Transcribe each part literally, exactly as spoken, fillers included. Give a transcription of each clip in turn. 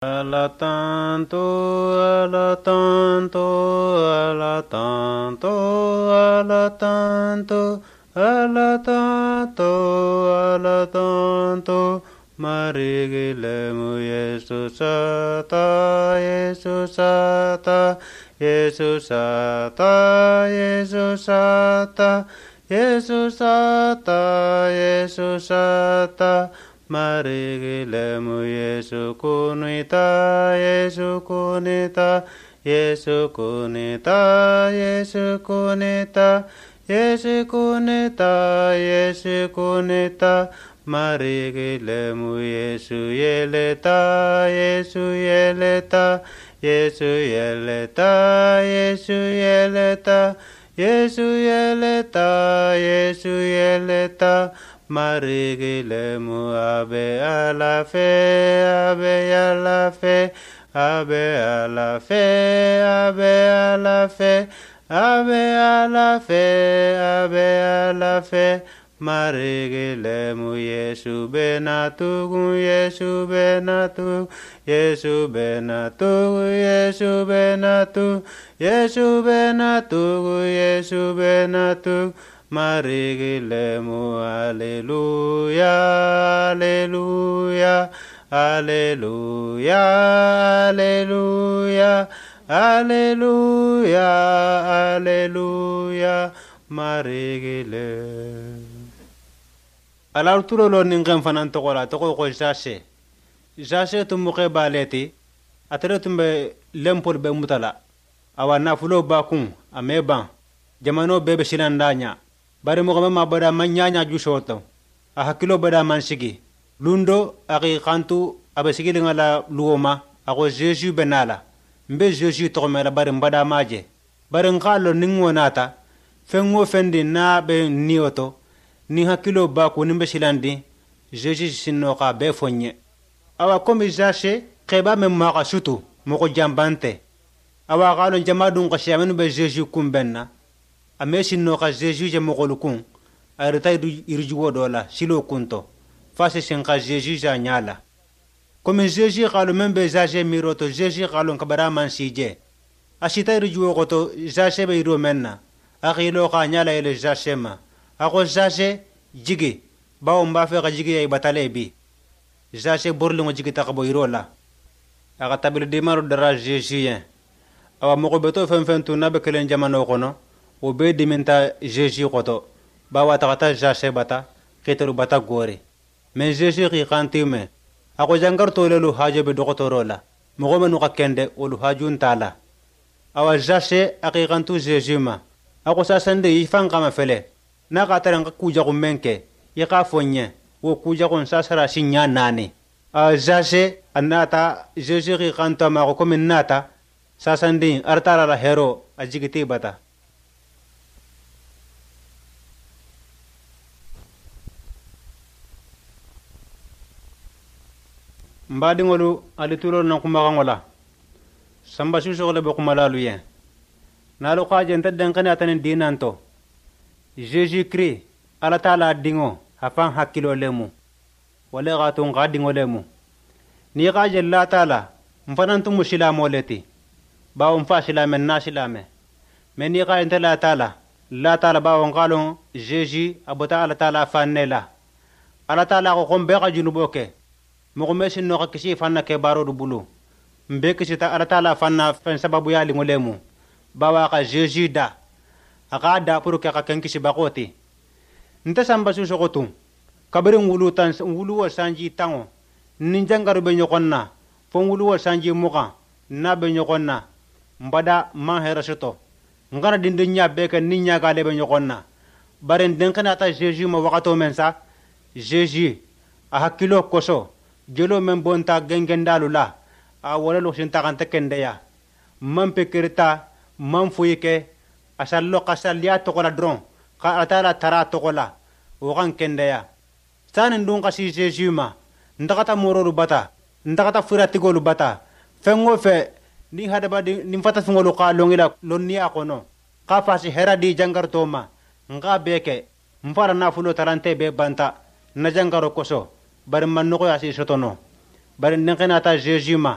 Alla tanto, alla tanto, alla tanto, alla tanto, alla tanto, alla tanto, Marigilemu Yesusata, Yesusata, Yesusata, Yesusata, Yesusata, Yesusata, Marigilemu Yesu kunita, Yesu kunita, Yesu kunita, Yesu kunita, Yesu kunita, Yesu kunita, Marigilemu Yesu yeleta, Yesu yeleta, Yesu yeleta, Yesu yeleta, Yesu yeleta, Yesu yeleta, Marigilemu abe a la fe, abe a la fe, abe a la fe, abe a la fe, abe a la fe, abe a la fe, Marigilemu Yesu benatugu, Yesu benatugu, Yesu benatugu, Yesu benatugu, Yesu benatugu, Yesu benatugu, Marigilemu, Alleluia, Alleluia, Alleluia, Alleluia, Alleluia, Alleluia, Marigilemu. Alar turo lo ningen fanan tokola toko ko jase. Jase tumuke baleti, atere tumbe lempol be mutala. Awa nafulo bakun, ameban, jamano bebe silandanya. Bari mo kama bada manyanya jushoto a hakilo bada mansigi lundo aki kantu abasigi ngala luoma ako Jesus benala mbe Jesus to mela bari bada maje bari ngalo ningo nata fengo fendi na be nioto ni hakilo ba ko nimbe silandi Jesus sinno ka be fonye awa komi jashe keba mem maka sutu moko jambante awa galo jamadun ko shamenu be Jesus kumbenna amesi no ka Jesus je mogolukun arita irjuwo dola silo kunto fase sen ka Jesus ja nyala comme Jesus qalo membe jaje miroto Jesus qalo kabara man sije asita irjuwo goto jaje be iro menna akilo ka nyala ele jaje ma ako jaje jigi bawo mba fe ka jigi ay batale bi jaje borlu ngo jigi takabo irola aka tabil de maro dara Jesus yen awa moko beto fen fen tu nabe kelen jamano kono o be dimenta Jesus koto bawa takata jase bata ketelu bata gore men Jesus ki kantime ako jangar to lelu haje be dokotorola mogo menu ka kende olu hajun tala awa jase aqiqantu Jesus ma ako sasande ifan kama fele na ka taran ka kuja ko menke ya ka fonye wo kuja kon sasara sinya nani a jase anata Jesus ki kanta ma ko min nata sasande artara la hero ajigiti bata mbadi ngolu ali tulor na kuma ngola samba su sogole be kuma lalu yen nalo khaje nta dankane atanen dinanto Jesus Christ ala taala dingo afan hakilo lemu wala gatun gadingo lemu ni khaje la taala mfanantu muslimo leti bawo mfa silamen na silame men ni khaje nta la taala la taala bawo ngalo Jesus abota ala taala fanela ala taala ko kombe ka junuboke mogo mesin no kisi fanna ke baro du bulu mbe kisi ta ala taala fanna fen sababu ya lingolemu bawa ka Jesus da aka da puru ke ka ken kisi bakoti nta samba su sokotu kabirin wulu tan wulu wa sanji tango ninjangaru be nyokonna fon wulu wa sanji muka na be nyokonna mbada man herasoto ngara dinde nya be ke ninya ga le be nyokonna baren den kana ta Jesus ma wakato mensa Jesus a hakilo koso jelo men bonta gengendalu la a wala lo sinta kan tekende ya man pekirta man fuyike asallo qasalya to kola dron ka atala tara to kola o kan kende ya sanen dun kasi Jesus ma ndakata mororu bata ndakata furatigolu bata fengo fe ni hada ba ni fata fengolu ka longila lonni akono ka fasi heradi jangar toma nga beke mfara na fulo tarante be banta na jangaro koso bari man no ya si sotono bari nenkena ta Jesus ma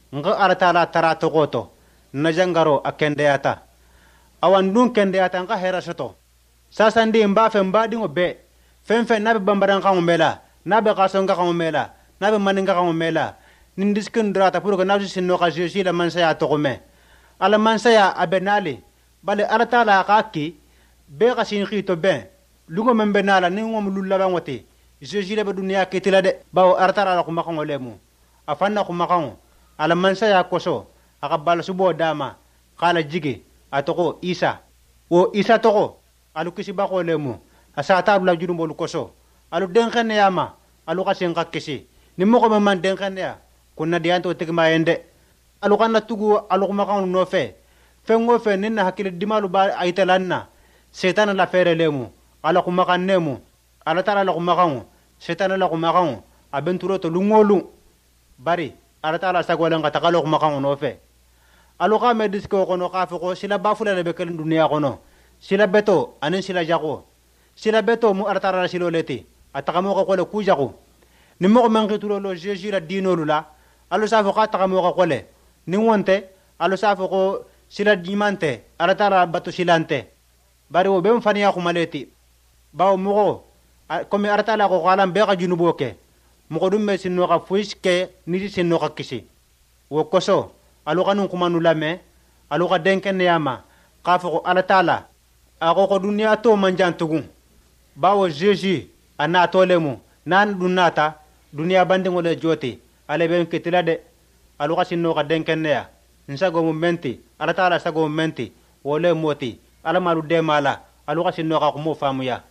nga ala taala tara togoto na jangaro akendeyata awan dun kendeyata nga hera soto sasa ndi mba fe mba dingo be fen fen nabe bambaran kan mela nabe kaso nga kan mela nabe maninga kan mela nindiskin drata pour que nabi sinno ka jeji la mansaya to me ala mansaya abenali bale ala taala akaki be ka sin khito ben lungo membe nala ni ngom lulla bangote jeji la be dunya ketila de bawo artara la ko makango lemu afanna ko makango ala mansaya koso aka bal subo dama kala jige atoko isa wo isa toko alu kisi ba ko lemu asa tabla jurumbo lu koso alu denkhene yama alu kasen ka kisi ni mo ko man denkhene ya kunna dianto tigma yende alu kanna tugu alu kuma kan no fe fengo fe ninna hakile dimalu ba aitalanna setan la fere lemu ala kuma kan nemu ala tara la kuma kan setan la kuma kan abenturo to lungolu bari ala tara sagolen ka takalo kuma kan no fe alu ka medisko ko no ka fe ko sila bafula le bekel dunia ko no sila beto anin sila jako sila beto mu ala tara silo leti atakamo ko ko ku jako nimmo ko mangi tulo lo jeji la dinolu la alu safo ka takamo ko kole ni wonte alu safo ko sila dimante ala tara batu silante bari wo bem faniya ko maleti bawo mugo komi ala tala ko kalam be ka junuboke mugo dum me sinno ka fuiske ni sinno ka kisi wo koso alu kanun kumanu lame alu ka denken yama kafo ko ala tala ako ko dunya to manjantugu bawo jeji ana tolemu nan dunata dunia bandingo le joti ale ben ketila de alu kasinno ka denken ya nsago momenti ala taala sago momenti wole moti ala malu de mala alu kasinno ka ko mo famu ya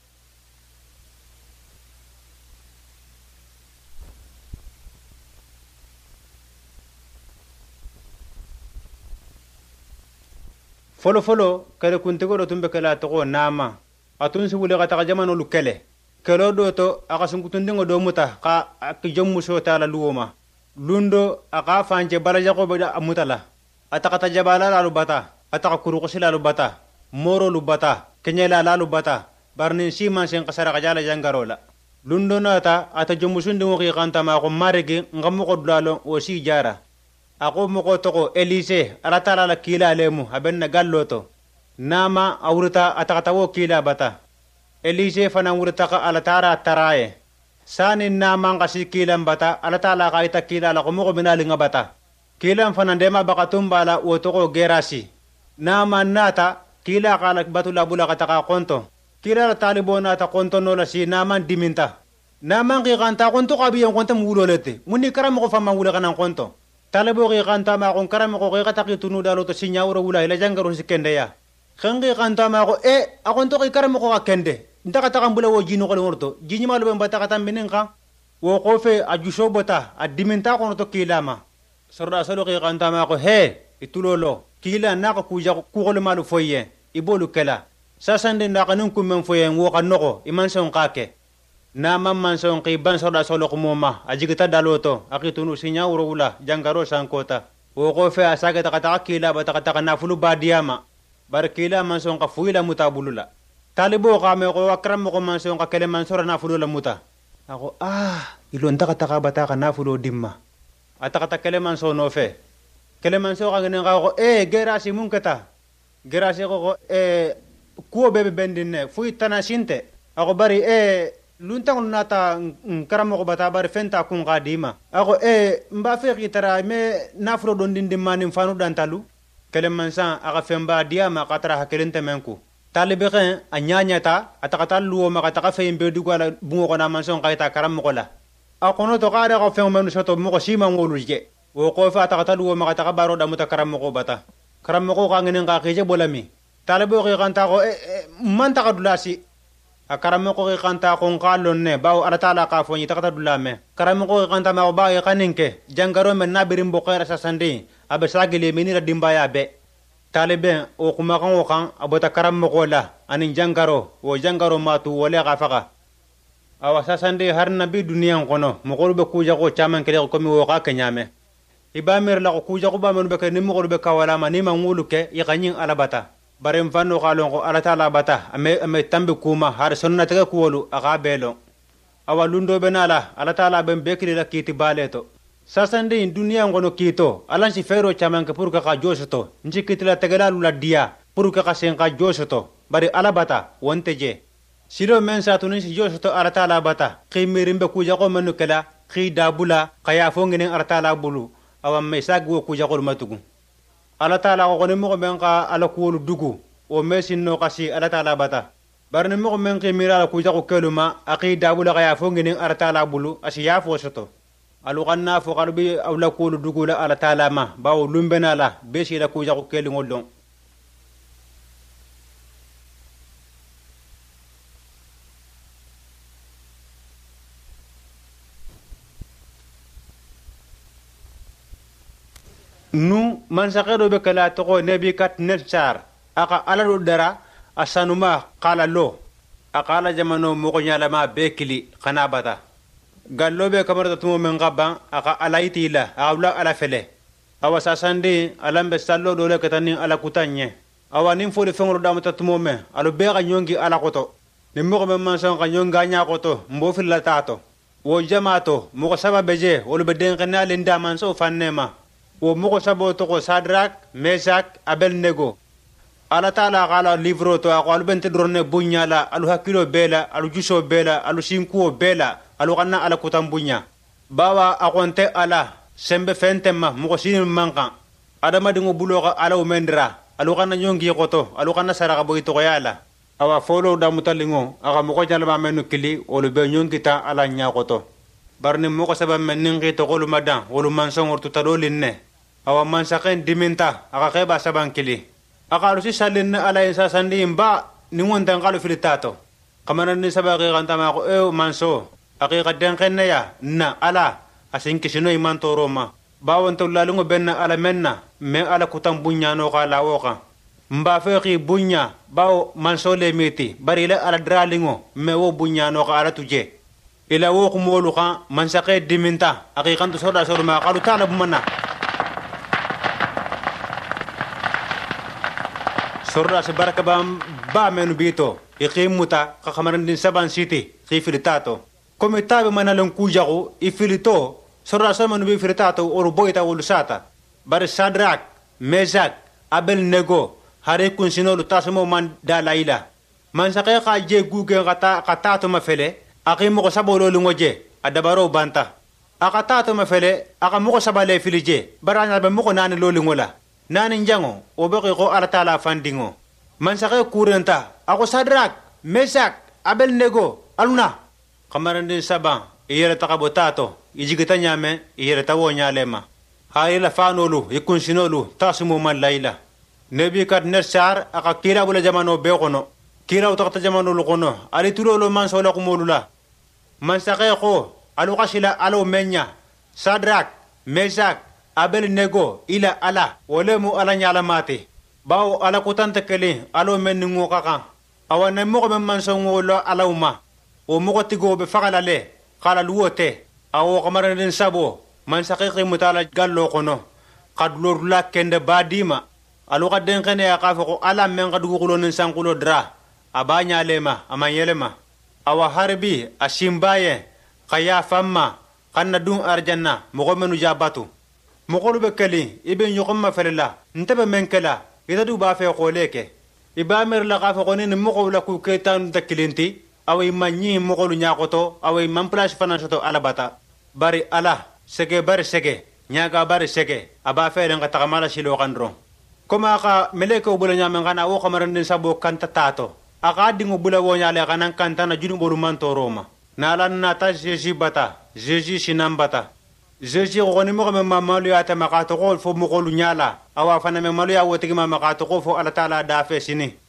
folo folo kale kuntigo do tumbe kala to nama atun si wule kata jamano lu kele kelo do to aka sungutundingo do muta ka ak jommu so tala luoma lundo aka fanje balaja ko bada amutala ataka tajabala la lubata ataka kuruko sila lubata moro lubata kenyela la lubata barnin siman sen kasara kajala jangarola lundo nata ata jommu sundingo ki kanta ma ko marege ngamu ko dulalo o si jara ako mo ko toko elise ala tala la kila lemu abenna galloto nama awruta ataka tawo kila bata elise fana wurta ka ala tara taraye sani nama ngasi kila bata ala tala ka ita kila la ko mo ko binali ngabata kila fana ndema baka tumbala o toko gerasi nama nata kila ka batula bula kataka konto kila la talibona ta konto no la si nama diminta nama ngi kanta konto ka biyan konto mulolete muni karam ko fama wula kana konto talabo ki kanta ma kon karam ko ki kataki tunu dalo to sinya wuro wula ila jangaro sikende ya khangi kanta ma ko e akon to ki karam ko akende ndaka ta kambula wo jinu ko ngorto jinyi malu be mbata kata minen kan wo ko fe ajusho bota adiminta ko to kilama sorda solo ki kanta ma ko he itulolo kila na ko kuja ku ko malu foye ibolu kala sasande ndaka nun kummen foye wo kan noko iman son kake na mamman son ki ban sorda solo ko moma ajigita daloto akitunu sinya wuro wula jangaro sankota wo ko fe asaga ta kata kila bata kata na fulu badiyama bar kila man son ka fuila mutabulula talibo ka me ko akram ko man son ka kele man sora na fulu la muta ako ah ilon ta kata bata ka na fulu dimma ataka ta kele man son no fe kele man so ka ngene ka ko e gerasi mun kata gerasi ko ko e ko bebe bendine fuyi tanasinte ako bari e luntang nata karamo ko bata bar fenta kun qadima ako e mba fe kitara me nafro don din dimani fanu dantalu keleman san aka femba dia ma katara hakelente menku talibe ken anyanya ta atakata luo ma kataka fe imbe dugala bungo ko na manson kaita karamo ko la akono to kare ko fe menu soto mo ko sima ngolu je wo ko fa atakata luo ma kataka baro da muta karamo ko bata karamo ko ngene nga keje bolami talibe ko kanta ko man ta kadulasi akaramo ko kanta ko ngalon ne bawo ala taala ka fo ni takata dulame karamo ko kanta ma ko bae kaninke jangaro men nabirim bo khaira sa sande abe sagele menira dimbaya be talibe o kuma kan o kan abota karamo ko la anin jangaro wo jangaro matu wala ka faka awa sa sande har nabi duniyan kono mo ko be kuja ko chaman kele ko mi wo ka kenyame ibamer la ko kuja ko ba men be ke ni mo ko be kawala ma ni ma ngulu ke yikanyin alabata barem fanno kalon ko ala taala bata ame ame tambe kuma har sonna taga kuwolu aga belo awa lundo benala ala taala ben bekri la kiti baleto sasande dunia ngono kito alansi fero chaman ka purka ka josoto nji kitila tegalalu la dia purka ka sen ka josoto bari alabata wonte je silo men sa tunin si josoto arata la bata khimirimbe kuja ko menu kala khi dabula kaya fongene arata la bulu awam me sagwo kuja ko matugu ala taala ko ne mo men ka ala kuulu dugu o mesin no kasi ala taala bata barne mo men khimira la kuja ko keluma aqi dabula kaya fongene arata la bulu asiya fo soto alu ganna fo qalbi awla kuulu dugu la ala taala ma bawo lumbena la besi la kuja ko keli ngoldon nu man sakero be kala to ko nebi kat netsar aka ala do dara asanuma qala lo akala jamano mo ko nyala ma bekili khana bata gallo be kamarta tumo men gabban aka alaiti la awla ala fele awa sasande alambe sallo do le katani ala kutanye awa nim fo de fengro damata tumo me alo be ga nyongi ala koto ne mo ko men man san ga nyonga nya koto mbo fil la tato wo jamato mo ko sababe je wolu be den kana le ndaman so fannema wo muko sabo to ko Sadrak Mesak Abednego ala taala qala livro to aqal bente dorne bunya la alu hakilo bela alu juso bela alu sinkuo bela alu kanna ala kutam bunya bawa akonte ala sembe fentema muko sinin manka adama dingo buloga ala o mendra alu kanna nyongi koto alu kanna saraka boy to yala awa folo da mutalingo aga muko jalma menu kili wolu be nyongi ta ala nya koto barni muko sabam men ngi to golu madan wolu mansong ortu tadolinne awa mansaken diminta aka keba saban kili aka rusi salin ala isa sandi imba ningon tan kalu filitato kamanan ni sabaki kantama ko e manso aki kadden kenne ya na ala asin kisino imanto roma bawon to lalungo benna ala menna me ala kutam bunya no kala woka mba feki bunya bawo manso le miti bari le ala dralingo me wo bunya no kala tuje ila wo ko molu kan mansake diminta aki kanto soda sorma kalu tala bumana sorra se baraka bam ba menu bito iqimuta ka khamaran din saban city khifilitato comme tabe manalon kujago ifilito sorra sa manu bi filitato or boyta wol sata bar Sadrak Mesak Abednego hare kun sinolu tasmo man dalaila man saqe ka je guge kata kata to mafele aqimo ko sabolo lungoje adabaro banta akata to mafele akamo ko sabale filije barana be mo ko nani lo lungola nani njango obeki ko ala taala fandingo man sake kurenta ako Sadrak Mesak Abednego aluna kamarande saban iyere takabotato ijigita nyame iyere tawo nyalema hayla fanolu ikunsinolu tasumo man layla nebi kat nersar aka kira bula jamano be kono kira utakta jamano lu kono ali tulolo man sola kumolula man sake ko alu kasila alo menya Sadrak Mesak Abednego ila ala wolemu ala nyala mate bawo ala kutante kele alo men ngo kaka awana mo ko man so ngolo ala uma o mo ko tigo be fakala le kala luote awo kamara den sabo man saqiqi mutala gallo kono qad lor la kende badima alu qaden kene ya kafa ko ala men qad gulo nen sankulo dra abanya lema amanyelema awa harbi ashimbaye kaya famma kanna dun arjanna mo ko menu jabatu mokolu be kali ibe nyoko ma ferla ntebe menkela ida du ba fe koleke iba mer la ka fe ko ni moko la ku ketan ta kilinti awai manyi mokolu nyakoto awai man place fanato alabata bari ala sege bari sege nyaga bari sege aba fe den ka takamala silo kandro koma ka meleko bula nyama ngana wo kamaran den sabo kanta tato aka dingo bula wo nyale kanan kanta na judu boru manto roma nalan nata jeji bata jeji sinambata jeji ko ni mo me mamalu ya ta makato ko fo mo ko lu nyala awa fana me malu ya wote ma makato ko fo ala taala da fe sini